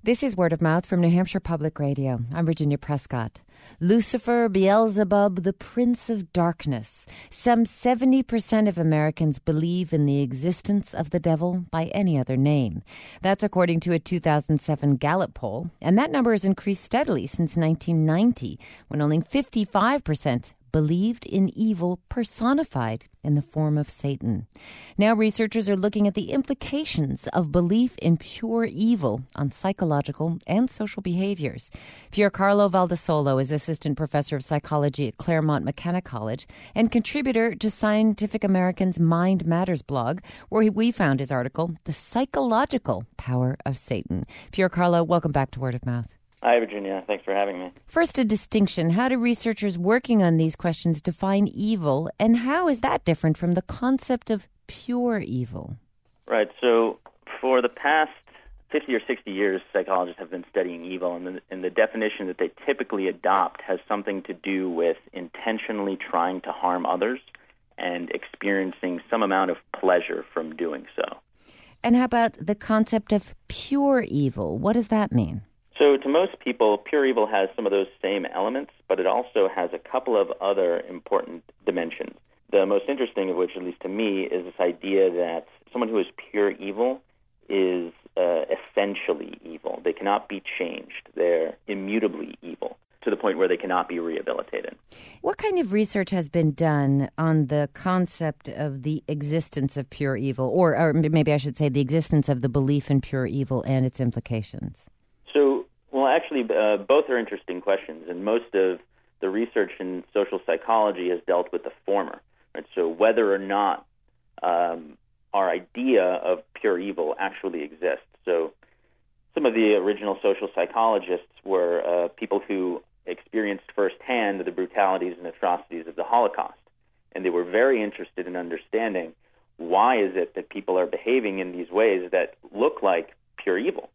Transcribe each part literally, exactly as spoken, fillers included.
This is Word of Mouth from New Hampshire Public Radio. I'm Virginia Prescott. Lucifer, Beelzebub, the Prince of Darkness. Some seventy percent of Americans believe in the existence of the devil by any other name. That's according to a two thousand seven Gallup poll, and that number has increased steadily since nineteen ninety, when only fifty-five percent believed in evil personified in the form of Satan. Now researchers are looking at the implications of belief in pure evil on psychological and social behaviors. Piercarlo Valdesolo is assistant professor of psychology at Claremont McKenna College and contributor to Scientific American's Mind Matters blog, where we found his article, The Psychological Power of Satan. Piercarlo, welcome back to Word of Mouth. Hi, Virginia. Thanks for having me. First, a distinction. How do researchers working on these questions define evil, and how is that different from the concept of pure evil? Right. So for the past fifty or sixty years, psychologists have been studying evil, and the, and the definition that they typically adopt has something to do with intentionally trying to harm others and experiencing some amount of pleasure from doing so. And how about the concept of pure evil? What does that mean? So to most people, pure evil has some of those same elements, but it also has a couple of other important dimensions. The most interesting of which, at least to me, is this idea that someone who is pure evil is uh, essentially evil. They cannot be changed. They're immutably evil to the point where they cannot be rehabilitated. What kind of research has been done on the concept of the existence of pure evil, or, or maybe I should say the existence of the belief in pure evil and its implications? So, well, actually, uh, both are interesting questions, and most of the research in social psychology has dealt with the former. Right? So whether or not um, our idea of pure evil actually exists. So some of the original social psychologists were uh, people who experienced firsthand the brutalities and atrocities of the Holocaust, and they were very interested in understanding why is it that people are behaving in these ways that look like pure evil.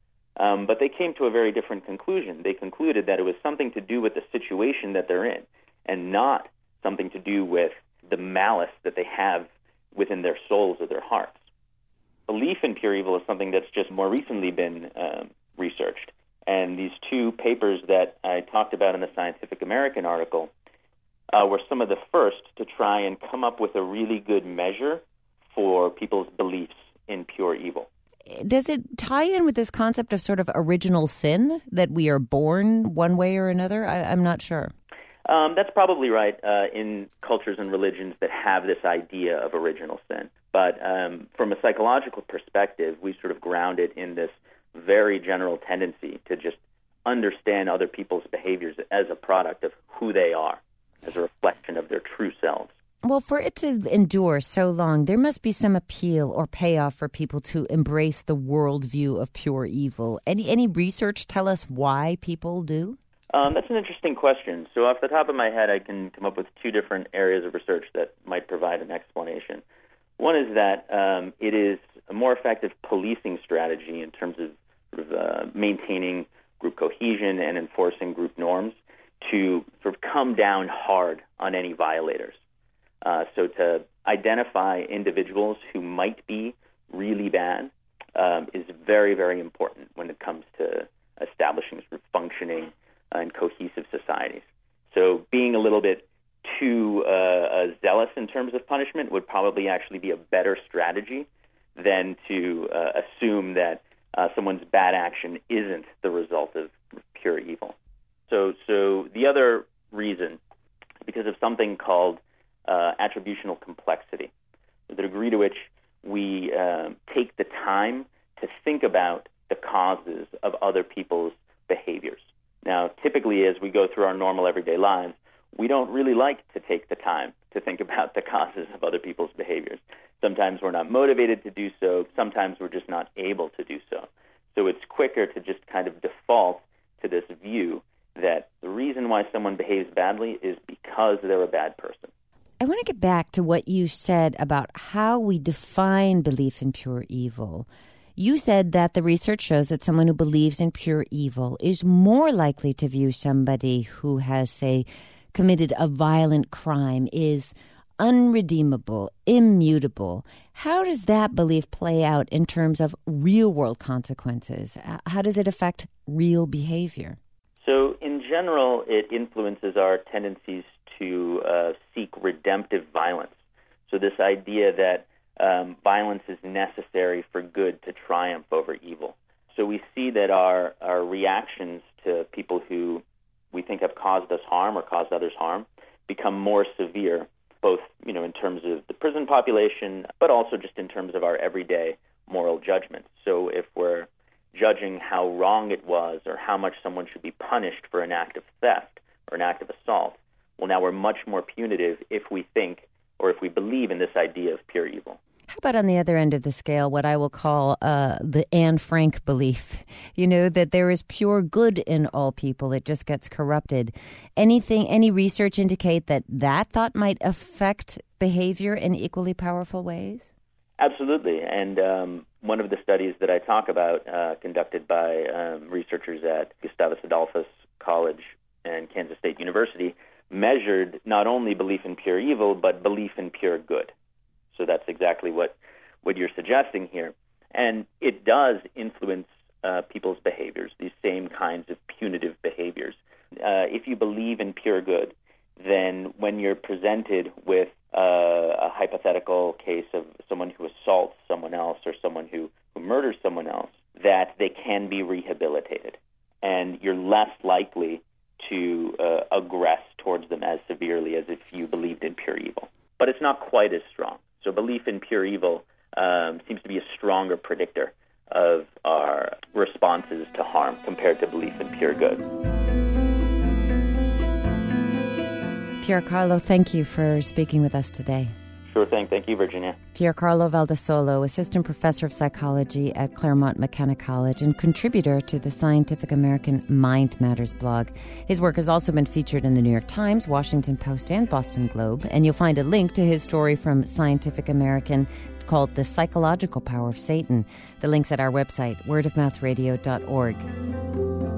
Um, but they came to a very different conclusion. They concluded that it was something to do with the situation that they're in and not something to do with the malice that they have within their souls or their hearts. Belief in pure evil is something that's just more recently been um, researched. And these two papers that I talked about in the Scientific American article uh, were some of the first to try and come up with a really good measure for people's beliefs in pure evil. Does it tie in with this concept of sort of original sin, that we are born one way or another? I, I'm not sure. Um, that's probably right uh, in cultures and religions that have this idea of original sin. But um, from a psychological perspective, we sort of ground it in this very general tendency to just understand other people's behaviors as a product of who they are, as a reflection of their true selves. Well, for it to endure so long, there must be some appeal or payoff for people to embrace the worldview of pure evil. Any any research tell us why people do? Um, that's an interesting question. So off the top of my head, I can come up with two different areas of research that might provide an explanation. One is that um, it is a more effective policing strategy in terms of, sort of uh, maintaining group cohesion and enforcing group norms to sort of come down hard on any violators. Uh, so to identify individuals who might be really bad um, is very, very important when it comes to establishing sort of functioning uh, and cohesive societies. So being a little bit too uh, uh, zealous in terms of punishment would probably actually be a better strategy than to uh, assume that uh, someone's bad action isn't the result of pure evil. So, so the other reason is because of something called Uh, attributional complexity, the degree to which we uh, take the time to think about the causes of other people's behaviors. Now, typically, as we go through our normal everyday lives, we don't really like to take the time to think about the causes of other people's behaviors. Sometimes we're not motivated to do so. Sometimes we're just not able to do so. So it's quicker to just kind of default to this view that the reason why someone behaves badly is because they're a bad person. I want to get back to what you said about how we define belief in pure evil. You said that the research shows that someone who believes in pure evil is more likely to view somebody who has, say, committed a violent crime is unredeemable, immutable. How does that belief play out in terms of real-world consequences? How does it affect real behavior? So in general, it influences our tendencies to uh, seek redemptive violence. So this idea that um, violence is necessary for good to triumph over evil. So we see that our, our reactions to people who we think have caused us harm or caused others harm become more severe, both, you know, in terms of the prison population, but also just in terms of our everyday moral judgment. So if we're judging how wrong it was or how much someone should be punished for an act of theft or an act of assault, well, now we're much more punitive if we think or if we believe in this idea of pure evil. How about on the other end of the scale, what I will call uh, the Anne Frank belief, you know, that there is pure good in all people. It just gets corrupted. Anything, any research indicate that that thought might affect behavior in equally powerful ways? Absolutely. And um, one of the studies that I talk about, uh, conducted by um, researchers at Gustavus Adolphus College and Kansas State University, measured not only belief in pure evil, but belief in pure good. So that's exactly what, what you're suggesting here. And it does influence uh, people's behaviors, these same kinds of punitive behaviors. Uh, if you believe in pure good, then when you're presented with uh, a hypothetical case of someone who assaults someone else or someone who, who murders someone else, that they can be rehabilitated. And you're less likely to uh, aggress towards them as severely as if you believed in pure evil. But it's not quite as strong. So belief in pure evil um, seems to be a stronger predictor of our responses to harm compared to belief in pure good. Pier Carlo, thank you for speaking with us today. Sure thing. Thank you, Virginia. Pier Carlo Valdesolo, Assistant Professor of Psychology at Claremont McKenna College and contributor to the Scientific American Mind Matters blog. His work has also been featured in the New York Times, Washington Post, and Boston Globe, and you'll find a link to his story from Scientific American called The Psychological Power of Satan. The link's at our website, word of mouth radio dot org.